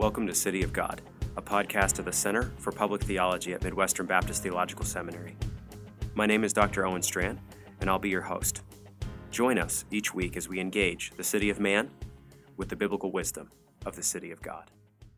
Welcome to City of God, a podcast of the Center for Public Theology at Midwestern Baptist Theological Seminary. My name is Dr. Owen Strand, and I'll be your host. Join us each week as we engage the city of man with the biblical wisdom of the city of God.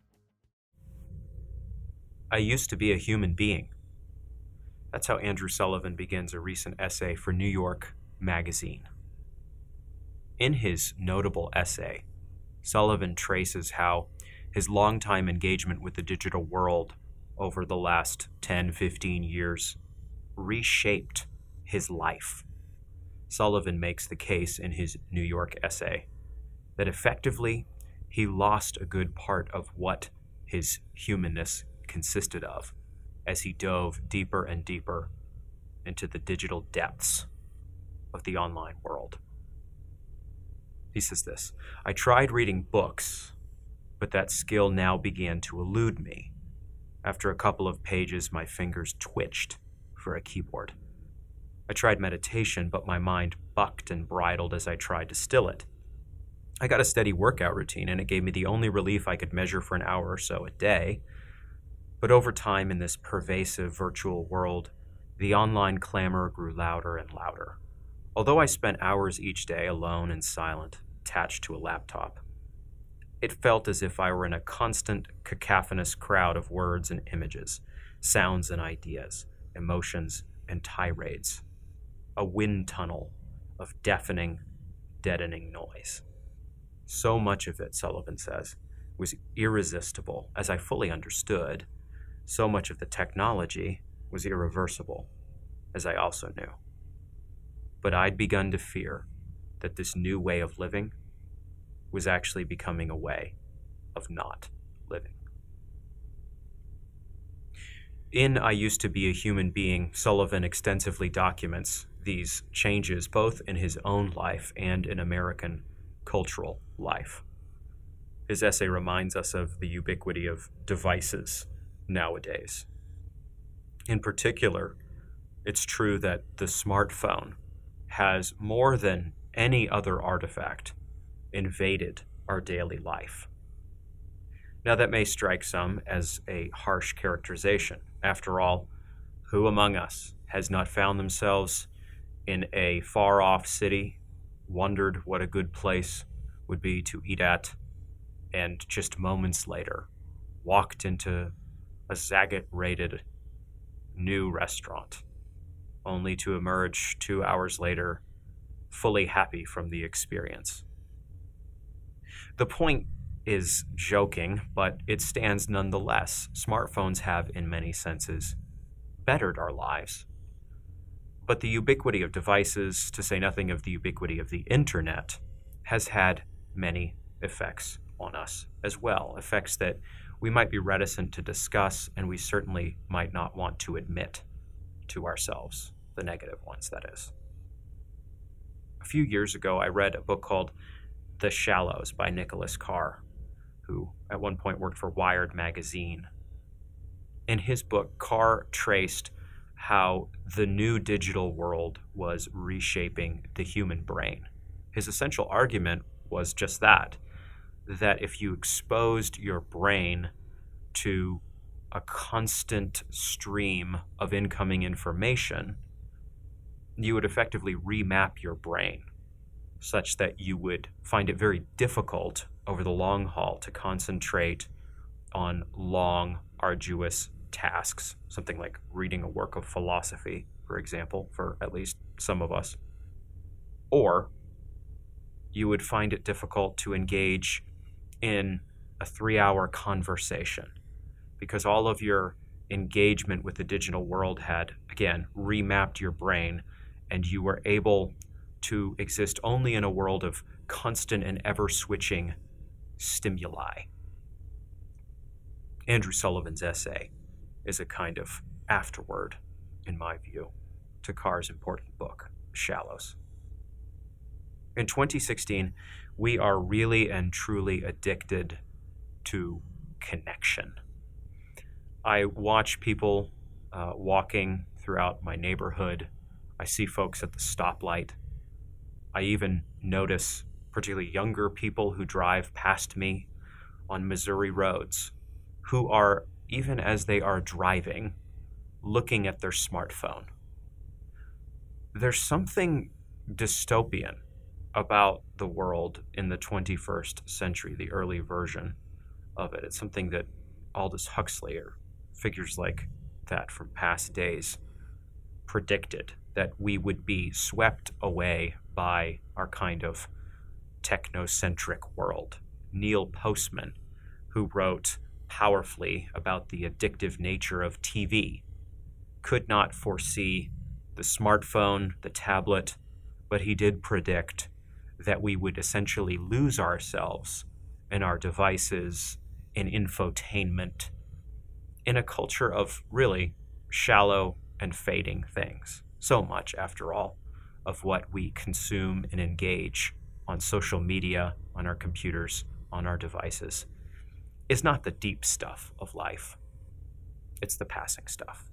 I used to be a human being. That's how Andrew Sullivan begins a recent essay for New York Magazine. In his notable essay, Sullivan traces how his longtime engagement with the digital world over the last 10-15 years reshaped his life. Sullivan makes the case in his New York essay that effectively he lost a good part of what his humanness consisted of as he dove deeper and deeper into the digital depths of the online world. He says this, "I tried reading books, but that skill now began to elude me. After a couple of pages, my fingers twitched for a keyboard. I tried meditation, but my mind bucked and bridled as I tried to still it. I got a steady workout routine, and it gave me the only relief I could measure for an hour or so a day. But over time, in this pervasive virtual world, the online clamor grew louder and louder. Although I spent hours each day alone and silent, attached to a laptop, it felt as if I were in a constant cacophonous crowd of words and images, sounds and ideas, emotions and tirades, a wind tunnel of deafening, deadening noise. So much of it," Sullivan says, "was irresistible, as I fully understood. So much of the technology was irreversible, as I also knew. But I'd begun to fear that this new way of living was actually becoming a way of not living." In I Used to Be a Human Being, Sullivan extensively documents these changes both in his own life and in American cultural life. His essay reminds us of the ubiquity of devices nowadays. In particular, it's true that the smartphone has more than any other artifact invaded our daily life. Now, that may strike some as a harsh characterization. After all, who among us has not found themselves in a far-off city, wondered what a good place would be to eat at, and just moments later walked into a Zagat-rated new restaurant, only to emerge 2 hours later fully happy from the experience? The point is joking, but it stands nonetheless. Smartphones have, in many senses, bettered our lives. But the ubiquity of devices, to say nothing of the ubiquity of the internet, has had many effects on us as well, effects that we might be reticent to discuss, and we certainly might not want to admit to ourselves, the negative ones, that is. A few years ago, I read a book called The Shallows by Nicholas Carr, who at one point worked for Wired magazine. In his book, Carr traced how the new digital world was reshaping the human brain. His essential argument was just that if you exposed your brain to a constant stream of incoming information, you would effectively remap your brain such that you would find it very difficult over the long haul to concentrate on long, arduous tasks, something like reading a work of philosophy, for example, for at least some of us. Or you would find it difficult to engage in a 3-hour conversation because all of your engagement with the digital world had, again, remapped your brain, and you were able to exist only in a world of constant and ever-switching stimuli. Andrew Sullivan's essay is a kind of afterword, in my view, to Carr's important book, Shallows. In 2016, we are really and truly addicted to connection. I watch people walking throughout my neighborhood. I see folks at the stoplight. I even notice particularly younger people who drive past me on Missouri roads who are, even as they are driving, looking at their smartphone. There's something dystopian about the world in the 21st century, the early version of it. It's something that Aldous Huxley or figures like that from past days predicted, that we would be swept away by our kind of technocentric world. Neil Postman, who wrote powerfully about the addictive nature of TV, could not foresee the smartphone, the tablet, but he did predict that we would essentially lose ourselves in our devices, in infotainment, in a culture of really shallow and fading things. So much, after all, of what we consume and engage on social media, on our computers, on our devices, is not the deep stuff of life. It's the passing stuff.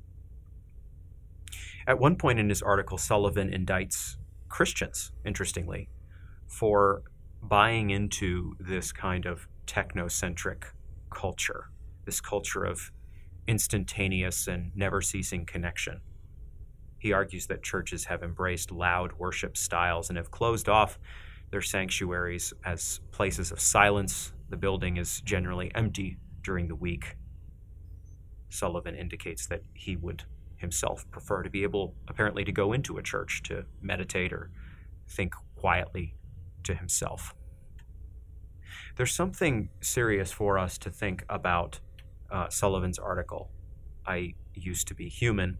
At one point in his article, Sullivan indicts Christians, interestingly, for buying into this kind of technocentric culture, this culture of instantaneous and never-ceasing connection. He argues that churches have embraced loud worship styles and have closed off their sanctuaries as places of silence. The building is generally empty during the week. Sullivan indicates that he would himself prefer to be able, apparently, to go into a church to meditate or think quietly to himself. There's something serious for us to think about Sullivan's article, I Used to Be Human,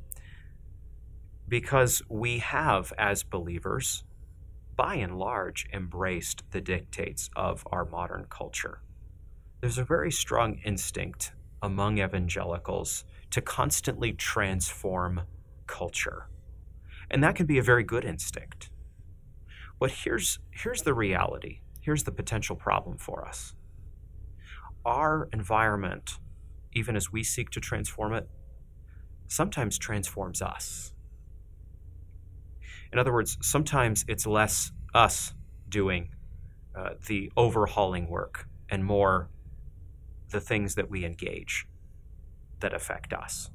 because we have, as believers, by and large, embraced the dictates of our modern culture. There's a very strong instinct among evangelicals to constantly transform culture. And that can be a very good instinct. But here's the reality. Here's the potential problem for us. Our environment, even as we seek to transform it, sometimes transforms us. In other words, sometimes it's less us doing the overhauling work and more the things that we engage that affect us.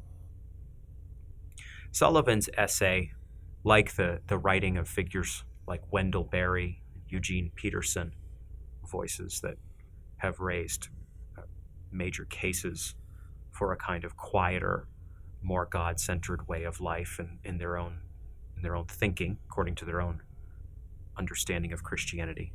Sullivan's essay, like the writing of figures like Wendell Berry, Eugene Peterson, voices that have raised major cases for a kind of quieter, more God-centered way of life and in their own thinking, according to their own understanding of Christianity,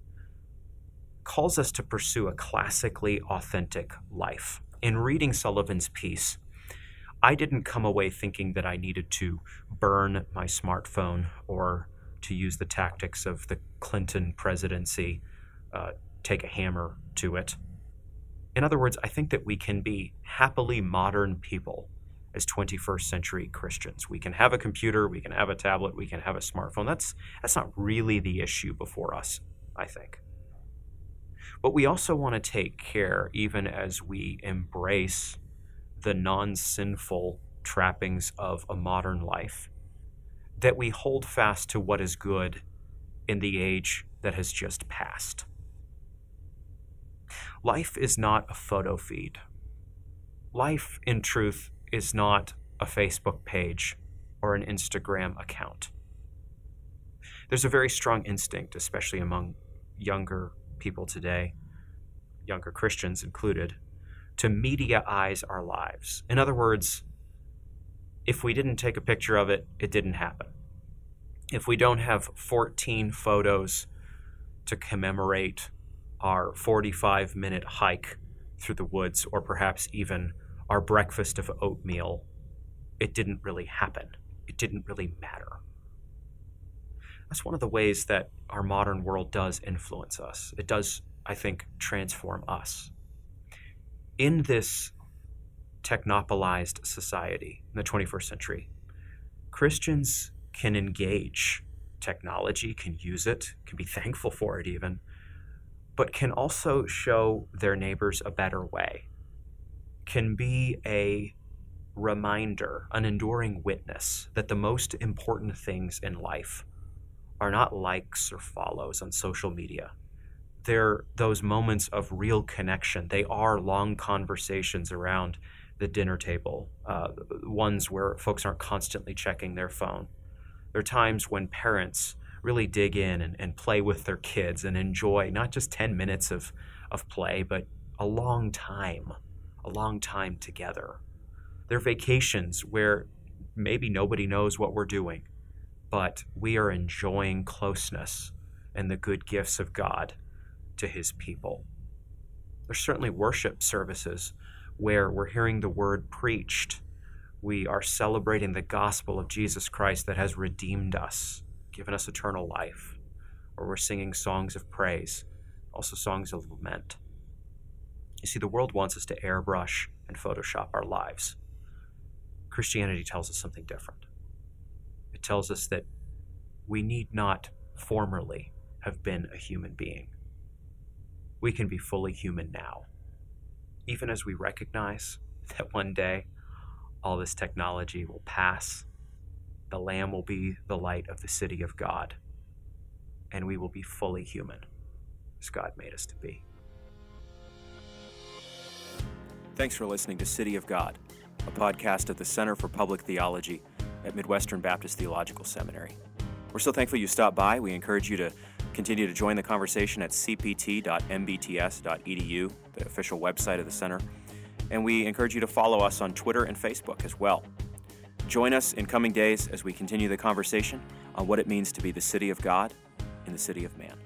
calls us to pursue a classically authentic life. In reading Sullivan's piece, I didn't come away thinking that I needed to burn my smartphone or, to use the tactics of the Clinton presidency, take a hammer to it. In other words, I think that we can be happily modern people as 21st century Christians. We can have a computer, we can have a tablet, we can have a smartphone. That's not really the issue before us, I think. But we also want to take care, even as we embrace the non-sinful trappings of a modern life, that we hold fast to what is good in the age that has just passed. Life is not a photo feed. Life, in truth, is not a Facebook page or an Instagram account. There's a very strong instinct, especially among younger people today, younger Christians included, to mediaize our lives. In other words, if we didn't take a picture of it, it didn't happen. If we don't have 14 photos to commemorate our 45-minute hike through the woods, or perhaps even our breakfast of oatmeal, it didn't really happen. It didn't really matter. That's one of the ways that our modern world does influence us. It does, I think, transform us. In this technopolized society in the 21st century, Christians can engage technology, can use it, can be thankful for it even, but can also show their neighbors a better way, can be a reminder, an enduring witness that the most important things in life are not likes or follows on social media, They're those moments of real connection. They are long conversations around the dinner table, ones where folks aren't constantly checking their phone. There are times when parents really dig in and play with their kids and enjoy not just 10 minutes of play, but a long time together. There are vacations where maybe nobody knows what we're doing, but we are enjoying closeness and the good gifts of God to his people. There's certainly worship services where we're hearing the word preached. We are celebrating the gospel of Jesus Christ that has redeemed us, given us eternal life. Or we're singing songs of praise, also songs of lament. You see, the world wants us to airbrush and Photoshop our lives. Christianity tells us something different. It tells us that we need not formerly have been a human being. We can be fully human now, even as we recognize that one day all this technology will pass, the Lamb will be the light of the city of God, and we will be fully human as God made us to be. Thanks for listening to City of God, a podcast at the Center for Public Theology at Midwestern Baptist Theological Seminary. We're so thankful you stopped by. We encourage you to continue to join the conversation at cpt.mbts.edu, the official website of the center. And we encourage you to follow us on Twitter and Facebook as well. Join us in coming days as we continue the conversation on what it means to be the city of God in the city of man.